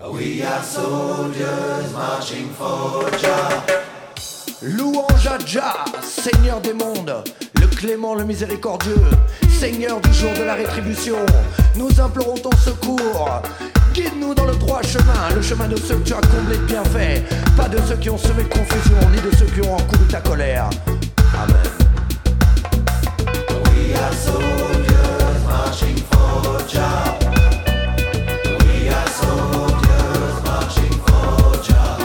We are soldiers marching for Jah. Louange à Jah, Seigneur des mondes, le clément, le miséricordieux, Seigneur du jour de la rétribution. Nous implorons ton secours. Guide-nous dans le droit chemin, le chemin de ceux que tu as comblés de bienfaits, pas de ceux qui ont semé de confusion, ni de ceux qui ont encouru ta colère. Amen. We are soldiers marching for Jah. We are soldiers marching for Jah.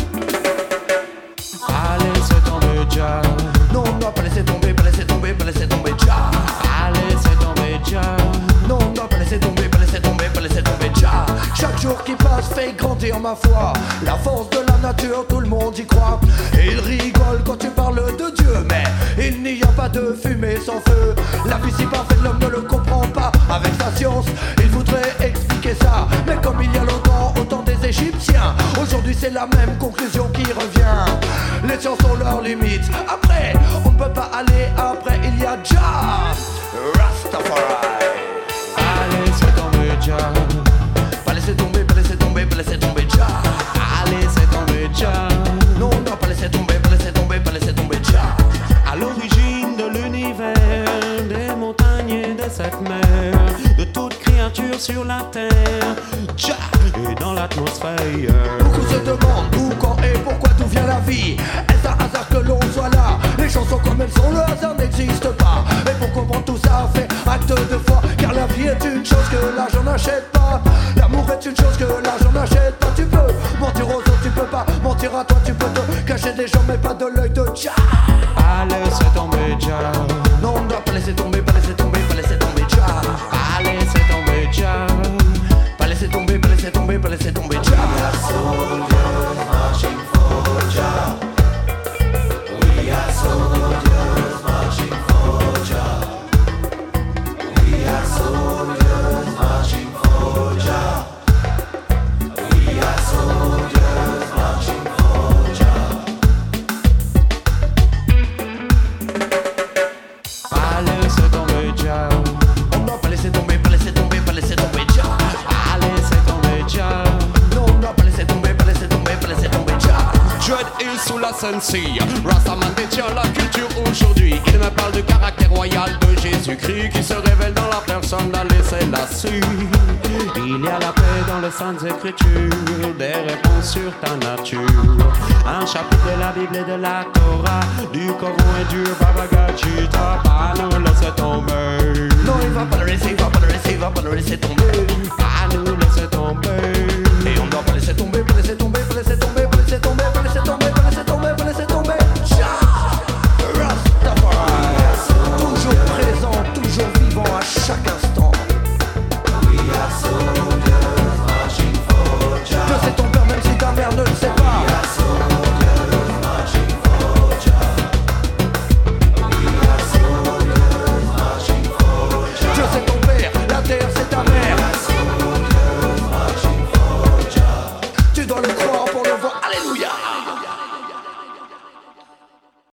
Allez, c'est tombé Jah. Non, on ne doit pas laisser tomber, pas laisser tomber, pas laisser tomber Jah. Allez, c'est tombé Jah. Non, on ne doit pas laisser tomber, pas laisser tomber, pas laisser tomber Jah. Chaque jour qui passe fait grandir ma foi. La force de la nature, tout le monde y croit. Et il rigole quand tu parles de Dieu, mais il n'y a pas de fumée sans feu. La vie si parfaite, l'homme ne le comprend pas. Avec sa science, il voudrait expliquer ça. Mais comme il y a longtemps, au temps des Égyptiens, aujourd'hui c'est la même conclusion qui revient. Les sciences ont leurs limites. Après, on ne peut pas aller après, il y a Jah. Rastafari. Allez, c'est tombé Jah. Pas laisser tomber, pas laisser tomber, pas laisser tomber Jah. Allez, c'est tombé Jah. Non, non, pas laisser tomber, pas laisser tomber, pas laisser tomber Jah. À l'origine de l'univers, des montagnes et de cette mer, de toute créature sur la terre, Jah est dans l'atmosphère. Beaucoup se demandent où, quand et pourquoi d'où vient la vie. Est-ce un hasard que l'on soit là? Les chansons comme elles sont, le hasard n'existe pas. Mais pour comprendre tout ça, fait acte de foi. Car la vie est une chose que l'argent n'achète pas. L'amour est une chose que l'argent n'achète pas. Tu peux mentir aux autres, tu peux pas mentir à toi. Tu peux te cacher des gens, mais pas de l'œil de Jah. Allez, c'est tombé Jah. Non, on ne doit pas laisser tomber, pas laisser tomber, pas laisser tomber Jah. Allez, c'est tombé Jah. Pas laisser tomber, pas laisser tomber, pas laisser tomber Jah. We are soldiers marching for Jah. We are soldiers marching for Jah. We are soldiers marching for Jah. We are soldiers marching for Jah. Allez, c'est tombé Jah. On ne doit pas laisser tomber, pas laisser tomber, pas laisser tomber Jah. Allez, c'est tombé Jah. Non, on ne doit pas laisser tomber, pas laisser tomber, pas laisser tomber Jah. Dread Hill sous la Sensi, Rastaman détient la culture aujourd'hui. Il me parle du caractère royal de Jésus-Christ qui se révèle dans la personne d'Allah Selassie. Il y a la paix dans les saintes écritures, des réponses sur ta nature. Un chapitre de la Bible et de la Torah, du Coran et du Bhagavad Gita. Pas nous laisser tomber. Non, il va pas le laisser, il va pas le laisser, il va pas le laisser tomber. Pas nous laisser tomber.